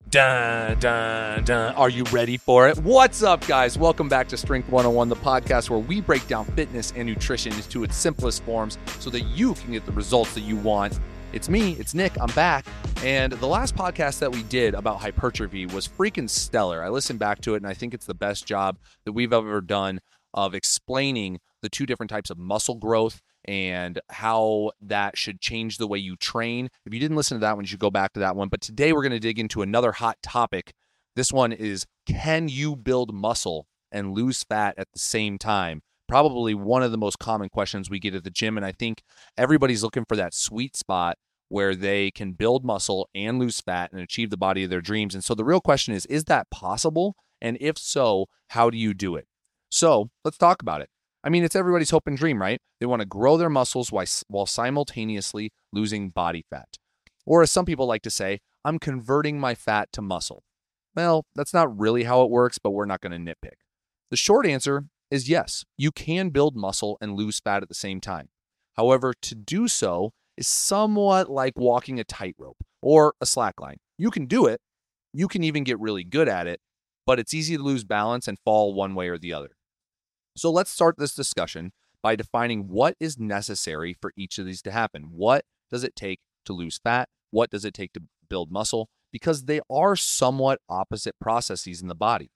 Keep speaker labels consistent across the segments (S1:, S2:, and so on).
S1: Dun, dun, dun. Are you ready for it? What's up, guys? Welcome back to Strength 101, the podcast where we break down fitness and nutrition into its simplest forms so that you can get the results that you want. It's me, it's Nick, I'm back. And the last podcast that we did about hypertrophy was freaking stellar. I listened back to it and I think it's the best job that we've ever done of explaining the two different types of muscle growth and how that should change the way you train. If you didn't listen to that one, you should go back to that one. But today we're going to dig into another hot topic. This one is, can you build muscle and lose fat at the same time? Probably one of the most common questions we get at the gym. And I think everybody's looking for that sweet spot where they can build muscle and lose fat and achieve the body of their dreams. And so the real question is that possible? And if so, how do you do it? So let's talk about it. I mean, it's everybody's hope and dream, right? They want to grow their muscles while simultaneously losing body fat. Or as some people like to say, I'm converting my fat to muscle. Well, that's not really how it works, but we're not going to nitpick. The short answer is yes, you can build muscle and lose fat at the same time. However, to do so is somewhat like walking a tightrope or a slack line. You can do it. You can even get really good at it, but it's easy to lose balance and fall one way or the other. So let's start this discussion by defining what is necessary for each of these to happen. What does it take to lose fat? What does it take to build muscle? Because they are somewhat opposite processes in the body.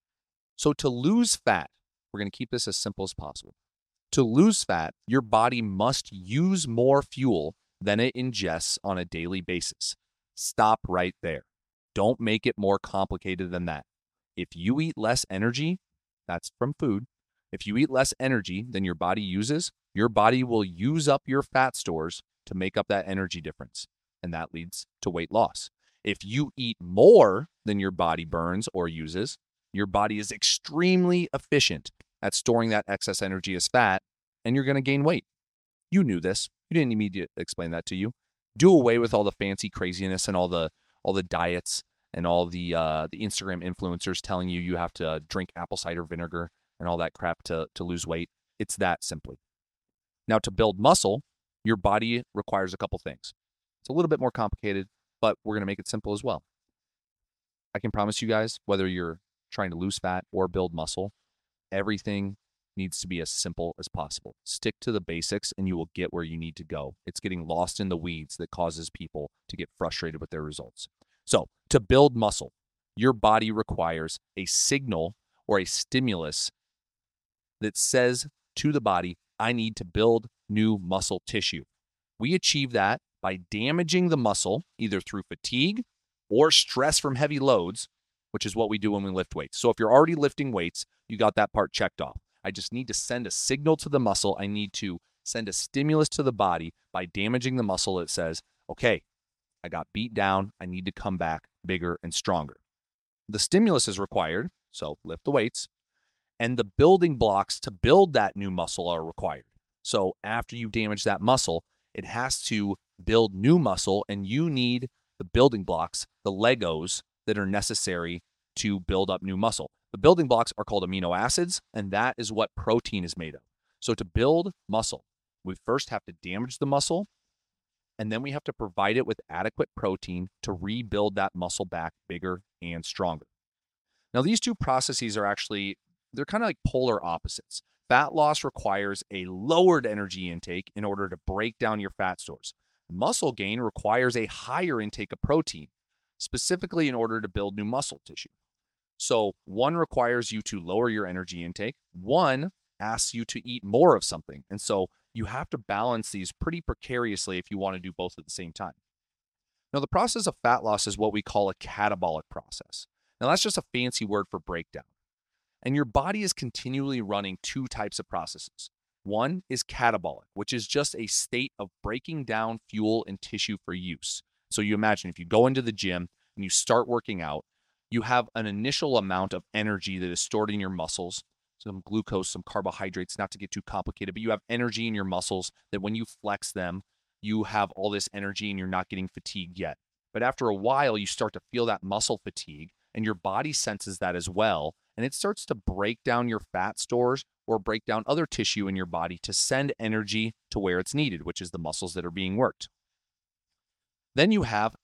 S1: So to lose fat, we're going to keep this as simple as possible. To lose fat, your body must use more fuel than it ingests on a daily basis. Stop right there. Don't make it more complicated than that. If you eat less energy, that's from food. If you eat less energy than your body uses, your body will use up your fat stores to make up that energy difference, and that leads to weight loss. If you eat more than your body burns or uses, your body is extremely efficient at storing that excess energy as fat, and you're going to gain weight. You knew this. You didn't need me to explain that to you. Do away with all the fancy craziness and all the diets and all the Instagram influencers telling you have to drink apple cider vinegar and all that crap to lose weight. It's that simply. Now, to build muscle, your body requires a couple things. It's a little bit more complicated, but we're going to make it simple as well. I can promise you guys, whether you're trying to lose fat or build muscle, everything needs to be as simple as possible. Stick to the basics and you will get where you need to go. It's getting lost in the weeds that causes people to get frustrated with their results. So, to build muscle, your body requires a signal or a stimulus that says to the body, I need to build new muscle tissue. We achieve that by damaging the muscle either through fatigue or stress from heavy loads, which is what we do when we lift weights. So if you're already lifting weights, you got that part checked off. I just need to send a signal to the muscle. I need to send a stimulus to the body by damaging the muscle that says, okay, I got beat down. I need to come back bigger and stronger. The stimulus is required, so lift the weights. And the building blocks to build that new muscle are required. So after you damage that muscle, it has to build new muscle, and you need the building blocks, the Legos that are necessary to build up new muscle. The building blocks are called amino acids, and that is what protein is made of. So to build muscle, we first have to damage the muscle, and then we have to provide it with adequate protein to rebuild that muscle back bigger and stronger. Now, these two processes are they're kind of like polar opposites. Fat loss requires a lowered energy intake in order to break down your fat stores. Muscle gain requires a higher intake of protein, specifically in order to build new muscle tissue. So one requires you to lower your energy intake. One asks you to eat more of something. And so you have to balance these pretty precariously if you want to do both at the same time. Now, the process of fat loss is what we call a catabolic process. Now, that's just a fancy word for breakdown. And your body is continually running two types of processes. One is catabolic, which is just a state of breaking down fuel and tissue for use. So you imagine if you go into the gym and you start working out, you have an initial amount of energy that is stored in your muscles, some glucose, some carbohydrates, not to get too complicated, but you have energy in your muscles that when you flex them, you have all this energy and you're not getting fatigued yet. But after a while, you start to feel that muscle fatigue, and your body senses that as well. And it starts to break down your fat stores or break down other tissue in your body to send energy to where it's needed, which is the muscles that are being worked. Then you have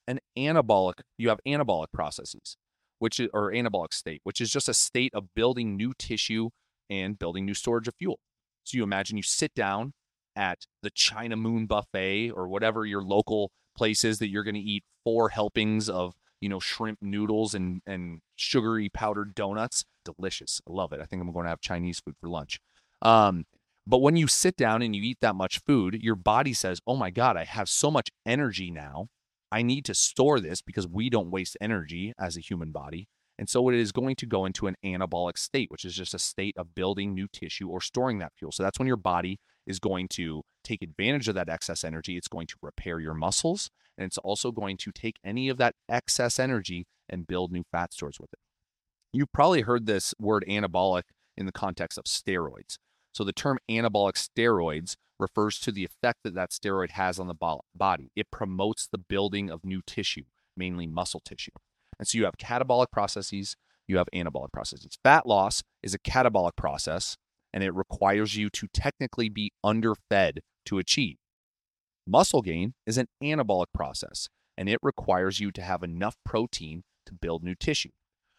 S1: anabolic processes, or anabolic state, which is just a state of building new tissue and building new storage of fuel. So you imagine you sit down at the China Moon buffet or whatever your local place is that you're going to eat 4 helpings of, shrimp noodles and sugary powdered donuts. Delicious. I love it. I think I'm going to have Chinese food for lunch. But when you sit down and you eat that much food, your body says, oh my God, I have so much energy now. I need to store this because we don't waste energy as a human body. And so it is going to go into an anabolic state, which is just a state of building new tissue or storing that fuel. So that's when your body is going to take advantage of that excess energy. It's going to repair your muscles, and it's also going to take any of that excess energy and build new fat stores with it. You've probably heard this word anabolic in the context of steroids. So the term anabolic steroids refers to the effect that that steroid has on the body. It promotes the building of new tissue, mainly muscle tissue. And so you have catabolic processes, you have anabolic processes. Fat loss is a catabolic process, and it requires you to technically be underfed to achieve. Muscle gain is an anabolic process, and it requires you to have enough protein to build new tissue.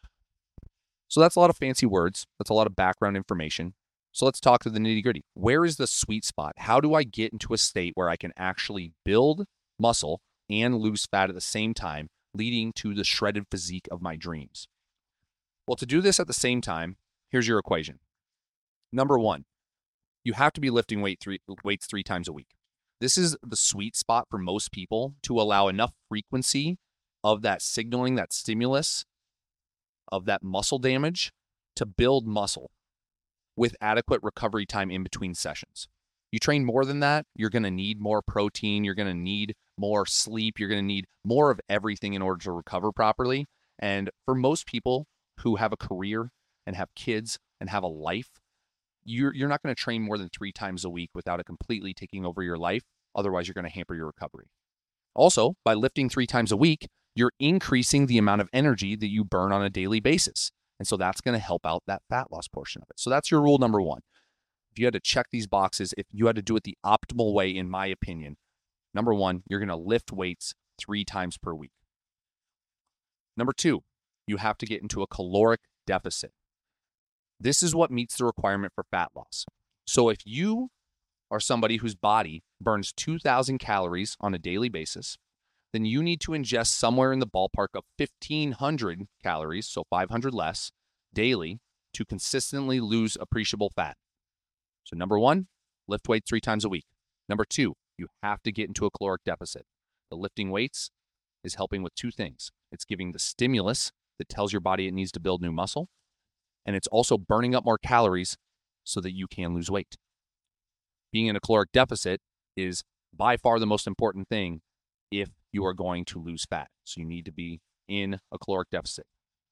S1: So that's a lot of fancy words. That's a lot of background information. So let's talk to the nitty-gritty. Where is the sweet spot? How do I get into a state where I can actually build muscle and lose fat at the same time, leading to the shredded physique of my dreams? Well, to do this at the same time, here's your equation. Number 1, you have to be lifting weights 3 times a week. This is the sweet spot for most people to allow enough frequency of that signaling, that stimulus, of that muscle damage to build muscle with adequate recovery time in between sessions. You train more than that, you're going to need more protein, you're going to need more sleep, you're going to need more of everything in order to recover properly. And for most people who have a career and have kids and have a life, you're not going to train more than 3 times a week without it completely taking over your life. Otherwise, you're going to hamper your recovery. Also, by lifting 3 times a week, you're increasing the amount of energy that you burn on a daily basis. And so that's going to help out that fat loss portion of it. So that's your rule number 1. If you had to check these boxes, if you had to do it the optimal way, in my opinion, number 1, you're going to lift weights 3 times per week. Number 2, you have to get into a caloric deficit. This is what meets the requirement for fat loss. So if you are somebody whose body burns 2,000 calories on a daily basis, then you need to ingest somewhere in the ballpark of 1,500 calories, so 500 less, daily to consistently lose appreciable fat. So number 1, lift weights 3 times a week. Number 2, you have to get into a caloric deficit. The lifting weights is helping with 2 things. It's giving the stimulus that tells your body it needs to build new muscle, and it's also burning up more calories so that you can lose weight. Being in a caloric deficit is by far the most important thing if you are going to lose fat. So you need to be in a caloric deficit.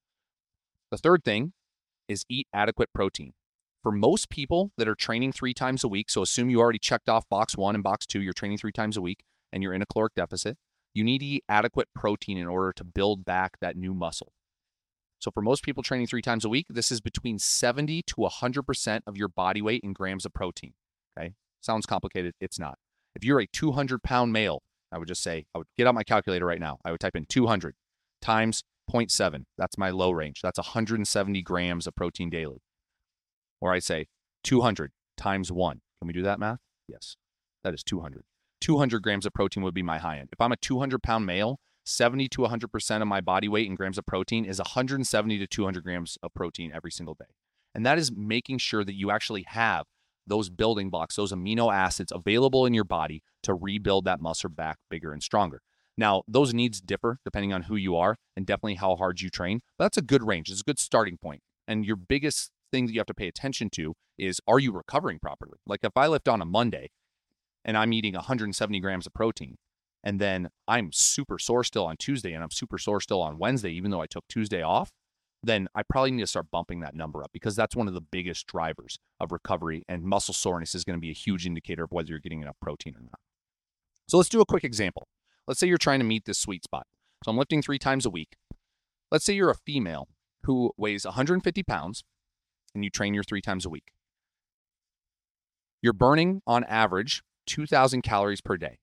S1: The third thing is eat adequate protein. For most people that are training 3 times a week, so assume you already checked off box 1 and box 2, you're training 3 times a week and you're in a caloric deficit, you need to eat adequate protein in order to build back that new muscle. So for most people training 3 times a week, this is between 70 to 100% of your body weight in grams of protein. Okay? Sounds complicated. It's not. If you're a 200-pound male, I would get out my calculator right now. I would type in 200 times 0.7. That's my low range. That's 170 grams of protein daily. Or I say 200 times 1. Can we do that math? Yes, that is 200. 200 grams of protein would be my high end. If I'm a 200-pound male, 70 to 100% of my body weight in grams of protein is 170 to 200 grams of protein every single day. And that is making sure that you actually have those building blocks, those amino acids available in your body to rebuild that muscle back bigger and stronger. Now, those needs differ depending on who you are and definitely how hard you train, but that's a good range. It's a good starting point. And your biggest thing that you have to pay attention to is, are you recovering properly? Like if I lift on a Monday and I'm eating 170 grams of protein, and then I'm super sore still on Tuesday and I'm super sore still on Wednesday, even though I took Tuesday off, then I probably need to start bumping that number up because that's one of the biggest drivers of recovery, and muscle soreness is going to be a huge indicator of whether you're getting enough protein or not. So let's do a quick example. Let's say you're trying to meet this sweet spot. So I'm lifting 3 times a week. Let's say you're a female who weighs 150 pounds and you train your 3 times a week. You're burning on average 2,000 calories per day.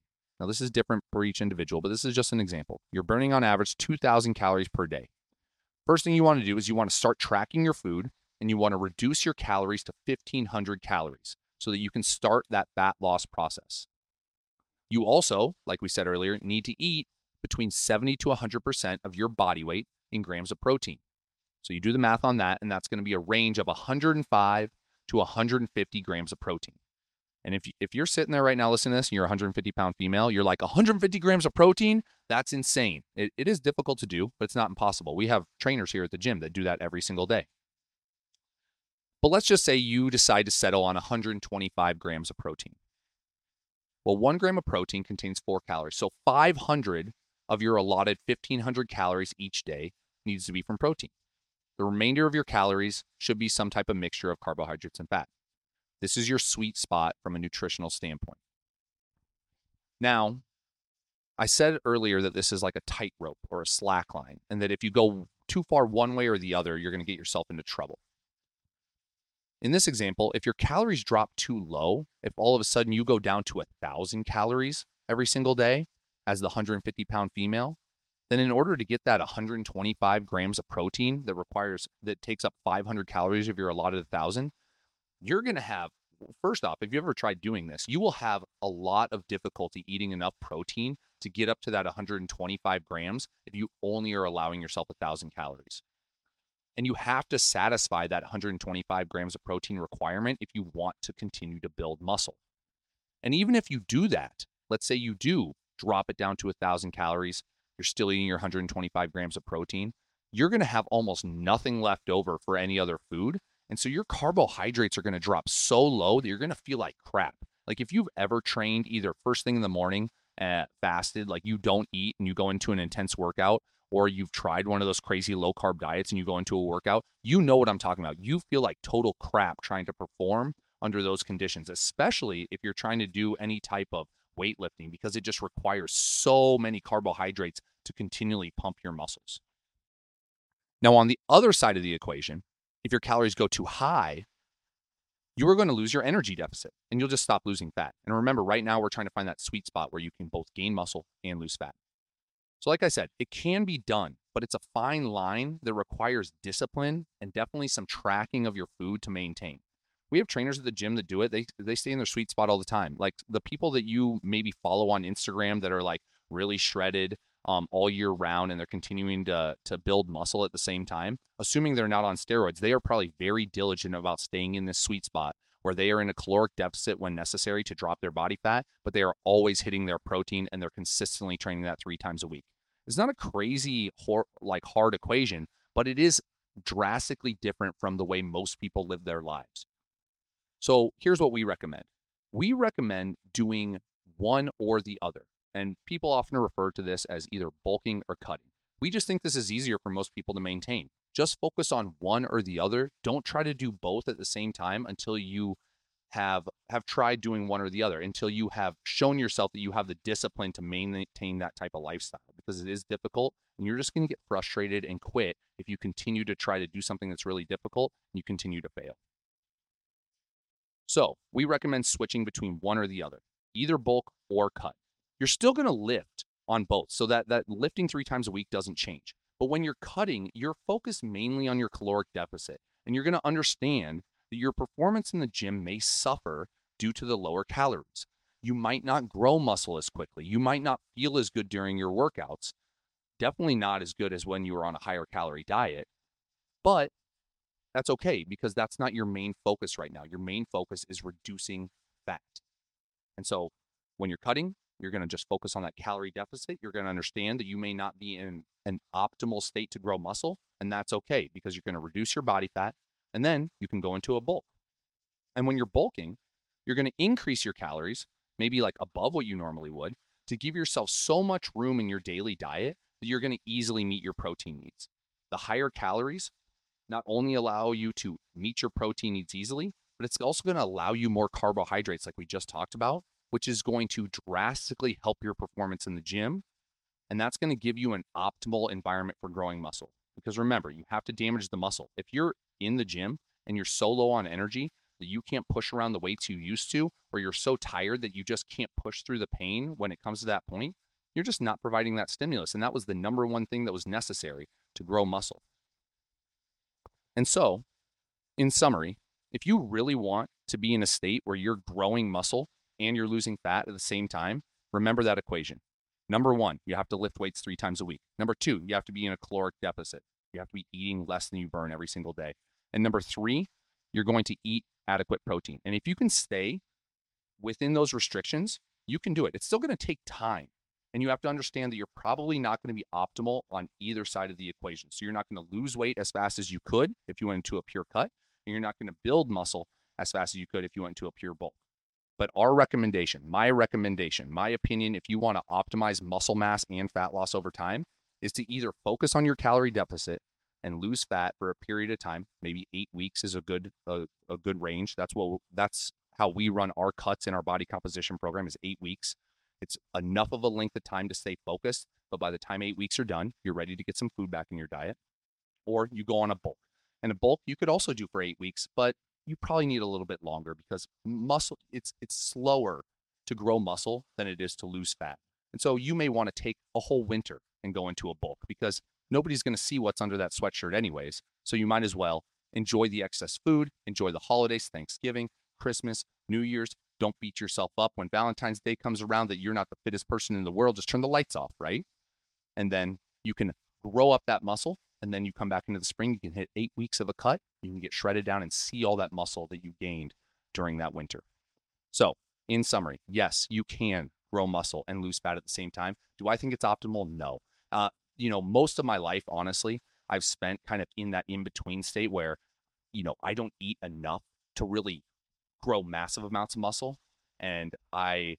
S1: Now, this is different for each individual, but this is just an example. You're burning on average 2,000 calories per day. First thing you want to do is you want to start tracking your food, and you want to reduce your calories to 1,500 calories so that you can start that fat loss process. You also, like we said earlier, need to eat between 70 to 100% of your body weight in grams of protein. So you do the math on that, and that's going to be a range of 105 to 150 grams of protein. And if you're sitting there right now listening to this and you're a 150-pound female, you're like, 150 grams of protein? That's insane. It is difficult to do, but it's not impossible. We have trainers here at the gym that do that every single day. But let's just say you decide to settle on 125 grams of protein. Well, 1 gram of protein contains 4 calories. So 500 of your allotted 1,500 calories each day needs to be from protein. The remainder of your calories should be some type of mixture of carbohydrates and fat. This is your sweet spot from a nutritional standpoint. Now, I said earlier that this is like a tightrope or a slack line, and that if you go too far one way or the other, you're going to get yourself into trouble. In this example, if your calories drop too low, if all of a sudden you go down to 1,000 calories every single day as the 150-pound female, then in order to get that 125 grams of protein that takes up 500 calories of your allotted 1,000, you're going to have, first off, if you ever tried doing this, you will have a lot of difficulty eating enough protein to get up to that 125 grams if you only are allowing yourself 1,000 calories. And you have to satisfy that 125 grams of protein requirement if you want to continue to build muscle. And even if you do that, let's say you do drop it down to 1,000 calories, you're still eating your 125 grams of protein, you're going to have almost nothing left over for any other food. And so your carbohydrates are going to drop so low that you're going to feel like crap. Like if you've ever trained either first thing in the morning, fasted, like you don't eat and you go into an intense workout, or you've tried one of those crazy low carb diets and you go into a workout, you know what I'm talking about. You feel like total crap trying to perform under those conditions, especially if you're trying to do any type of weightlifting, because it just requires so many carbohydrates to continually pump your muscles. Now, on the other side of the equation, if your calories go too high, you are going to lose your energy deficit and you'll just stop losing fat. And remember, right now we're trying to find that sweet spot where you can both gain muscle and lose fat. So like I said, it can be done, but it's a fine line that requires discipline and definitely some tracking of your food to maintain. We have trainers at the gym that do it. They stay in their sweet spot all the time. Like the people that you maybe follow on Instagram that are like really shredded all year round and they're continuing to build muscle at the same time, assuming they're not on steroids, they are probably very diligent about staying in this sweet spot where they are in a caloric deficit when necessary to drop their body fat, but they are always hitting their protein and they're consistently training that 3 times a week. It's not a crazy hard equation, but it is drastically different from the way most people live their lives. So here's what we recommend. We recommend doing one or the other. And people often refer to this as either bulking or cutting. We just think this is easier for most people to maintain. Just focus on one or the other. Don't try to do both at the same time until you have tried doing one or the other, until you have shown yourself that you have the discipline to maintain that type of lifestyle, because it is difficult and you're just going to get frustrated and quit if you continue to try to do something that's really difficult and you continue to fail. So we recommend switching between one or the other, either bulk or cut. You're still going to lift on both, so that lifting 3 times a week doesn't change. But when you're cutting, you're focused mainly on your caloric deficit, and you're going to understand that your performance in the gym may suffer due to the lower calories. You might not grow muscle as quickly. You might not feel as good during your workouts. Definitely not as good as when you were on a higher calorie diet. But that's okay, because that's not your main focus right now. Your main focus is reducing fat. And so when you're cutting, you're going to just focus on that calorie deficit. You're going to understand that you may not be in an optimal state to grow muscle, and that's okay, because you're going to reduce your body fat, and then you can go into a bulk. And when you're bulking, you're going to increase your calories, maybe like above what you normally would, to give yourself so much room in your daily diet that you're going to easily meet your protein needs. The higher calories not only allow you to meet your protein needs easily, but it's also going to allow you more carbohydrates like we just talked about, which is going to drastically help your performance in the gym. And that's going to give you an optimal environment for growing muscle. Because remember, you have to damage the muscle. If you're in the gym and you're so low on energy, that you can't push around the weights you used to, or you're so tired that you just can't push through the pain when it comes to that point, you're just not providing that stimulus. And that was the number one thing that was necessary to grow muscle. And so, in summary, if you really want to be in a state where you're growing muscle and you're losing fat at the same time, remember that equation. Number one, you have to lift weights 3 times a week. Number two, you have to be in a caloric deficit. You have to be eating less than you burn every single day. And number three, you're going to eat adequate protein. And if you can stay within those restrictions, you can do it. It's still going to take time. And you have to understand that you're probably not going to be optimal on either side of the equation. So you're not going to lose weight as fast as you could if you went into a pure cut, and you're not going to build muscle as fast as you could if you went into a pure bulk. But our recommendation, my opinion, if you want to optimize muscle mass and fat loss over time, is to either focus on your calorie deficit and lose fat for a period of time. Maybe 8 weeks is a good range. That's how we run our cuts in our body composition program, is 8 weeks. It's enough of a length of time to stay focused, but by the time 8 weeks are done, you're ready to get some food back in your diet. Or you go on a bulk. And a bulk you could also do for 8 weeks, but you probably need a little bit longer because muscle, it's slower to grow muscle than it is to lose fat. And so you may want to take a whole winter and go into a bulk because nobody's going to see what's under that sweatshirt anyways. So you might as well enjoy the excess food, enjoy the holidays, Thanksgiving, Christmas, New Year's. Don't beat yourself up when Valentine's Day comes around that you're not the fittest person in the world. Just turn the lights off, right? And then you can grow up that muscle. And then you come back into the spring, you can hit 8 weeks of a cut. You can get shredded down and see all that muscle that you gained during that winter. So in summary, yes, you can grow muscle and lose fat at the same time. Do I think it's optimal? No. Most of my life, honestly, I've spent kind of in that in-between state where, I don't eat enough to really grow massive amounts of muscle. And I've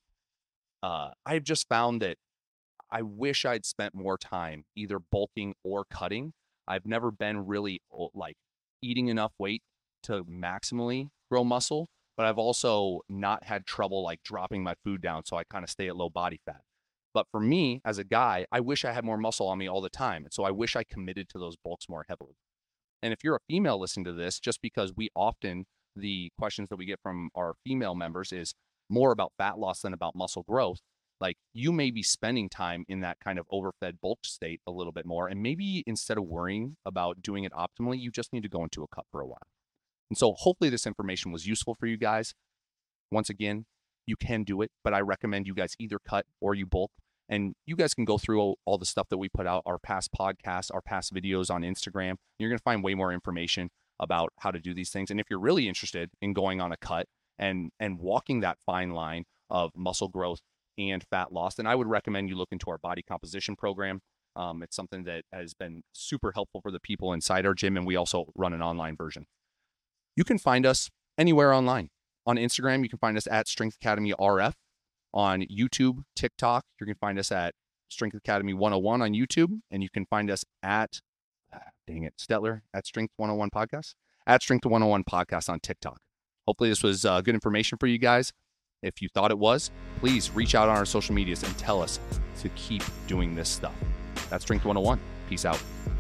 S1: just found that I wish I'd spent more time either bulking or cutting. I've never been really like eating enough weight to maximally grow muscle, but I've also not had trouble like dropping my food down. So I kind of stay at low body fat. But for me as a guy, I wish I had more muscle on me all the time. And so I wish I committed to those bulks more heavily. And if you're a female listening to this, just because the questions that we get from our female members is more about fat loss than about muscle growth. Like you may be spending time in that kind of overfed bulk state a little bit more. And maybe instead of worrying about doing it optimally, you just need to go into a cut for a while. And so hopefully this information was useful for you guys. Once again, you can do it, but I recommend you guys either cut or you bulk. And you guys can go through all the stuff that we put out, our past podcasts, our past videos on Instagram. You're going to find way more information about how to do these things. And if you're really interested in going on a cut and walking that fine line of muscle growth and fat loss, then I would recommend you look into our body composition program. It's something that has been super helpful for the people inside our gym, and we also run an online version. You can find us anywhere online. On Instagram, you can find us at Strength Academy RF. On YouTube, TikTok, you can find us at Strength Academy 101 on YouTube, and you can find us at, Stetler, at Strength 101 Podcast, at Strength 101 Podcast on TikTok. Hopefully this was good information for you guys. If you thought it was, please reach out on our social medias and tell us to keep doing this stuff. That's Strength 101. Peace out.